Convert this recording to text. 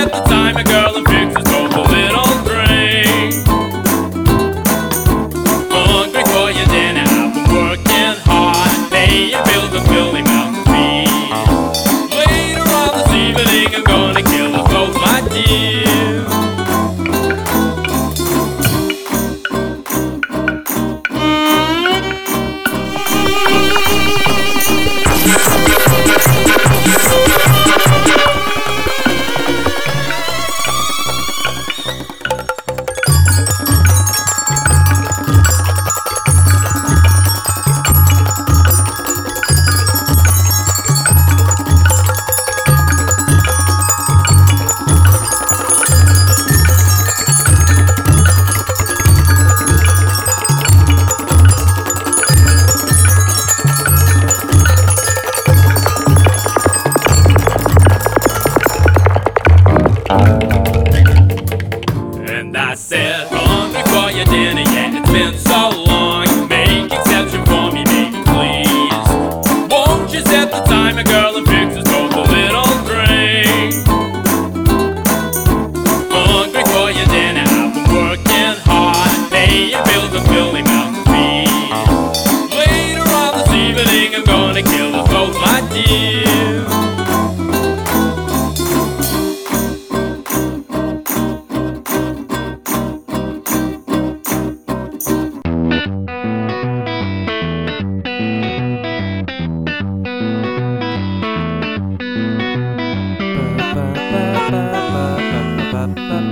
at the time a girl and fixes both a little drink. Hungry for your dinner, I've been working hard, paying bills and filling mouth to feed. Later on this evening I'm gonna kill us both, my dear. And I said, hungry for your dinner, yeah, it's been so long. Make exception for me, baby, please. Won't you set the timer, girl, and fix us both a little drink? Hungry for your dinner, I've been working hard, paying bills and filling mouth to feed. Later on this evening, I'm gonna kill us both, my dear. Ba ba ba ba ba ba ba ba.